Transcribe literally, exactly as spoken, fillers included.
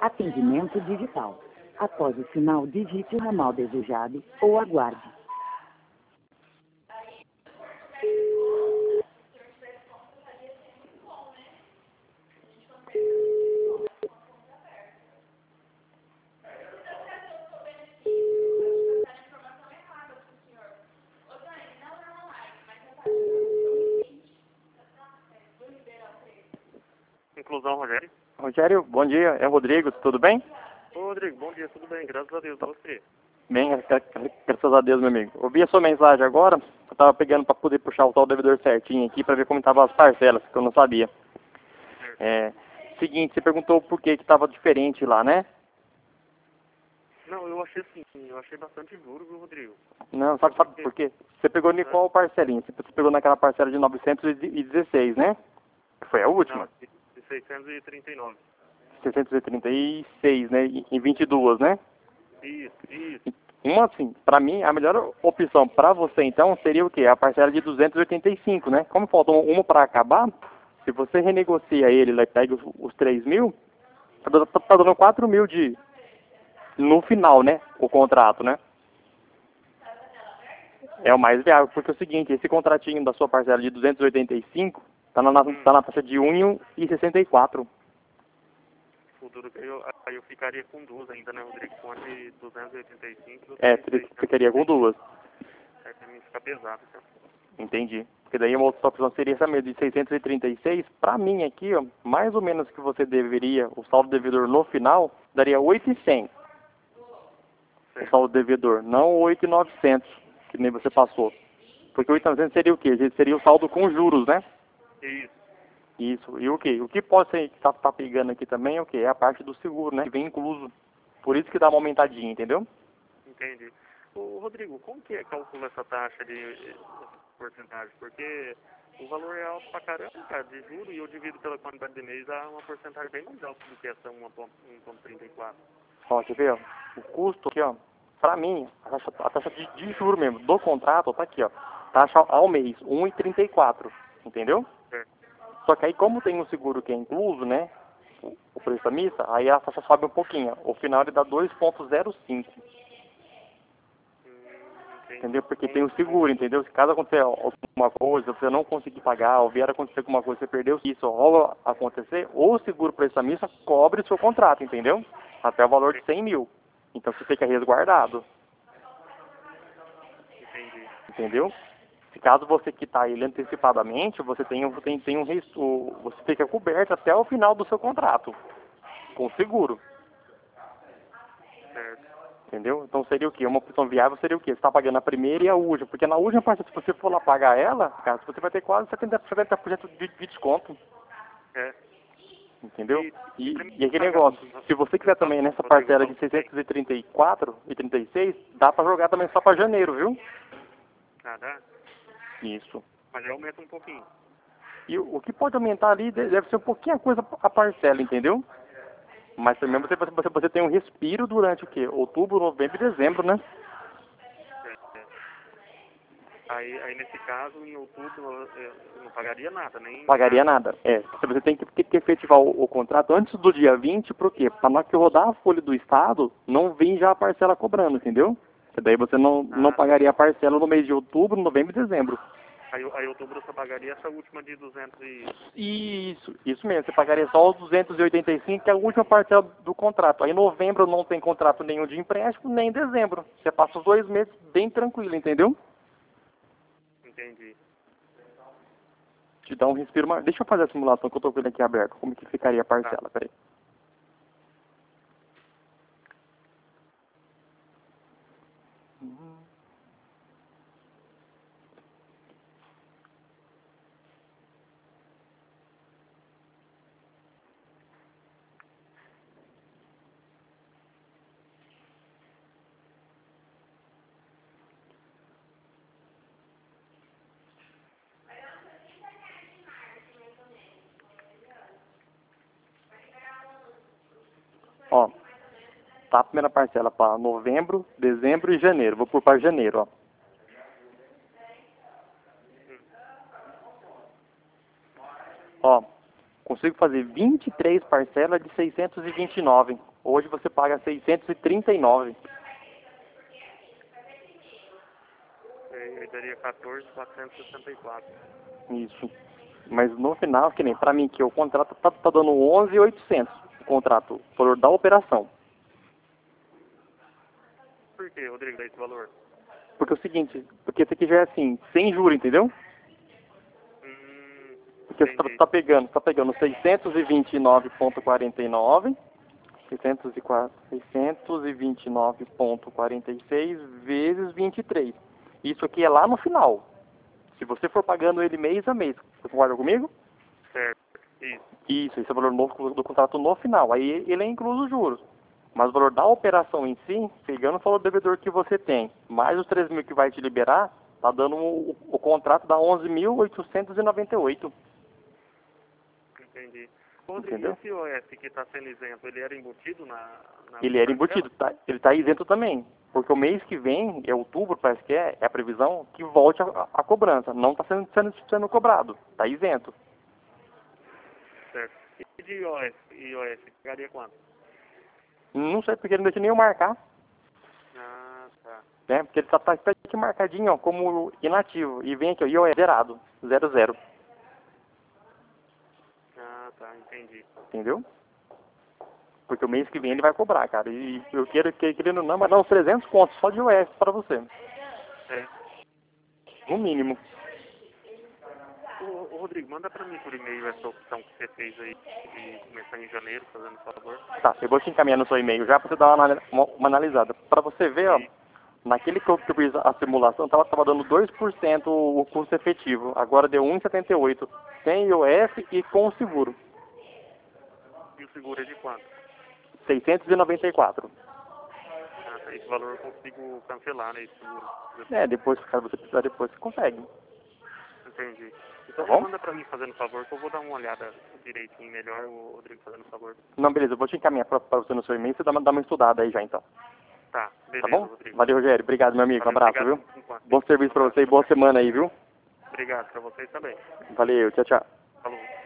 Atendimento digital. Após o sinal, digite o ramal desejado ou aguarde. Inclusão, Rogério. Rogério, bom dia. É o Rodrigo, tudo bem? Ô, Rodrigo, bom dia, tudo bem? Graças a Deus, e você? Bem, gra- gra- graças a Deus, meu amigo. Eu vi a sua mensagem agora, eu tava pegando para poder puxar o tal devedor certinho aqui para ver como estavam as parcelas, que eu não sabia. É, seguinte, você perguntou por que que tava diferente lá, né? Não, eu achei assim, eu achei bastante juro, viu, Rodrigo? Não, sabe, sabe por quê? Você pegou em qual parcelinha? Você você pegou naquela parcela de novecentos e dezesseis, né? Que foi a última? Não, de de seiscentos e trinta e nove. seiscentos e trinta e seis, né? Em vinte e duas, né? Isso, isso. Uma, assim, pra mim, a melhor opção pra você, então, seria o quê? A parcela de duzentos e oitenta e cinco, né? Como faltam uma pra acabar, se você renegocia ele lá e pega os, os três mil, tá, dando- tá, tá dando quatro mil de... no final, né? O contrato, né? É o mais viável, porque é o seguinte, esse contratinho da sua parcela de duzentos e oitenta e cinco tá na, na- tá na taxa de um e sessenta e quatro. Futuro que eu, aí eu ficaria com duas ainda, né, Rodrigo? Com a de duzentos e oitenta e cinco. É, você ficaria com duas. É, pra mim fica pesado, tá? Entendi. Porque daí uma outra opção seria essa mesmo, de seiscentos e trinta e seis. Pra mim aqui, ó, mais ou menos que você deveria, o saldo devedor no final, daria oito mil e cem. O saldo devedor, não oito mil e novecentos, que nem você passou. Porque oito mil e novecentos seria o quê? Seria o saldo com juros, né? Isso. Isso. E o quê? O que pode ser que tá, tá pegando aqui também é o quê? É a parte do seguro, né? Que vem incluso. Por isso que dá uma aumentadinha, entendeu? Entendi. Ô, Rodrigo, como que é que calcula essa taxa de eh, porcentagem? Porque o valor é alto pra caramba, cara, de juro, e eu divido pela quantidade de mês, há uma porcentagem bem mais alta do que essa um vírgula trinta e quatro. Ó, quer ver, ó? O custo aqui, ó, pra mim, a taxa, a taxa de, de juro mesmo, do contrato, ó, tá aqui, ó. Taxa ao mês, um vírgula trinta e quatro, entendeu? Certo. Só que aí, como tem um seguro que é incluso, né, o, o preço da missa, aí a taxa sobe um pouquinho, ó. O final ele dá dois vírgula zero cinco, Hum, entendi. entendeu? Porque tem o seguro, entendeu? Se caso acontecer alguma coisa, você não conseguir pagar, ou vier a acontecer alguma coisa, você perdeu isso, rola acontecer, ou o seguro preço da missa cobre o seu contrato, entendeu? Até o valor de cem mil. Então você fica resguardado. Entendi. Entendeu? Se caso você quitar ele antecipadamente, você tem, um- tem, tem um ris- o- você fica coberto até o final do seu contrato, com seguro. Certo. Entendeu? Então seria o quê? Uma opção viável seria o quê? Você está pagando a primeira e a última, porque na última parte, se você for lá pagar ela, cara, você vai ter quase setenta por cento de, de desconto. É. Entendeu? E, E, pra mim e aquele pagar- negócio, se você quiser também nessa Rodrigo, parcela de só- seiscentos e trinta e quatro e trinta e seis, dá para jogar também só para janeiro, viu? Ah, dá? Isso. Mas aí aumenta um pouquinho. E o, o que pode aumentar ali de- deve ser um pouquinho a coisa a parcela, entendeu? Mas também você, você, você tem um respiro durante o quê? Outubro, novembro e dezembro, né? É, é. Aí, aí nesse caso, em outubro, eu, eu não pagaria nada, nem Pagaria nada. É, você tem que, que, que efetivar o, o contrato antes do dia vinte, por quê? Para na hora que rodar a folha do Estado, não vir já a parcela cobrando, entendeu? E daí você não, não Ah, pagaria a parcela no mês de outubro, novembro e dezembro. aí, aí outubro eu só pagaria essa última de duzentos e... Isso, isso mesmo. Você pagaria só os duzentos e oitenta e cinco, que é a última parcela do contrato. Aí em novembro não tem contrato nenhum de empréstimo, nem em dezembro. Você passa os dois meses bem tranquilo, entendeu? Entendi. Te dá um respiro mais. Deixa eu fazer a simulação que eu tô vendo aqui aberto. Como que ficaria a parcela? Peraí. Ó, tá a primeira parcela para novembro, dezembro e janeiro. Vou pôr para janeiro, ó. Ó, consigo fazer vinte e três parcelas de seiscentos e vinte e nove. Hoje você paga seiscentos e trinta e nove. E daria quatorze mil quatrocentos e sessenta e quatro. Isso. Mas no final, que nem pra mim, que o contrato tá, tá dando onze mil e oitocentos. O contrato, o valor da operação. Por que, Rodrigo, dá esse valor? Porque é o seguinte, porque esse aqui já é assim, sem juros, entendeu? Hum, Porque você tá, tá pegando, tá pegando seiscentos e vinte e nove vírgula quarenta e nove, seiscentos e quatro, seiscentos e vinte e nove vírgula quarenta e seis vezes vinte e três. Isso aqui é lá no final. Se você for pagando ele mês a mês, você concorda comigo? certo, isso. Isso, esse é o valor novo do contrato no final. Aí ele é incluso os juros. Mas o valor da operação em si, pegando o valor do devedor que você tem, mais os três mil que vai te liberar, tá dando o, o contrato dá onze mil oitocentos e noventa e oito. Entendi. Rodrigo, Entendeu? esse O S que está sendo isento, ele era embutido na... na Ele era parcela? embutido, tá? Ele está isento também. Porque o mês que vem, é outubro, parece que é, é a previsão, que volte a, a cobrança. Não está sendo, sendo, sendo cobrado. Está isento. Certo. E de I O S? I O S, pagaria quanto? Não sei porque ele não deixa nem eu marcar. Ah, tá. Né? Porque ele só está tá aqui marcadinho ó, como inativo. E vem aqui, ó, I O S zerado. Zero, zero. Ah, tá, entendi. Entendeu? Porque o mês que vem ele vai cobrar, cara. E eu quero, querendo ou não, vai dar uns trezentos pontos só de I O S para você. É. No mínimo. Ô, ô, Rodrigo, manda pra mim por e-mail essa opção que você fez aí de começar em janeiro, fazendo favor. Tá, eu vou te encaminhar no seu e-mail já para você dar uma, uma, uma analisada. Para você ver, ó, naquele que eu que eu fiz a simulação, tava, tava dando dois por cento o custo efetivo. Agora deu um vírgula setenta e oito. Sem I O S e com o seguro. E o seguro é de quanto? seiscentos e noventa e quatro. Ah, tá, esse valor eu consigo cancelar, né, esse seguro. É, depois, se você precisar depois, você consegue. Entendi. Então Tá bom? manda pra mim fazendo favor, que eu vou dar uma olhada direitinho melhor, o Rodrigo fazendo favor. Não, beleza, eu vou te encaminhar para você no seu e-mail, você dá uma, dá uma estudada aí já, então. Tá, Tá beleza, bom? Rodrigo. Valeu, Rogério. Obrigado, meu amigo. Um Valeu, abraço, obrigado viu? por enquanto. Bom serviço para você e boa semana aí, viu? Obrigado pra vocês também. Valeu, tchau, tchau. Falou.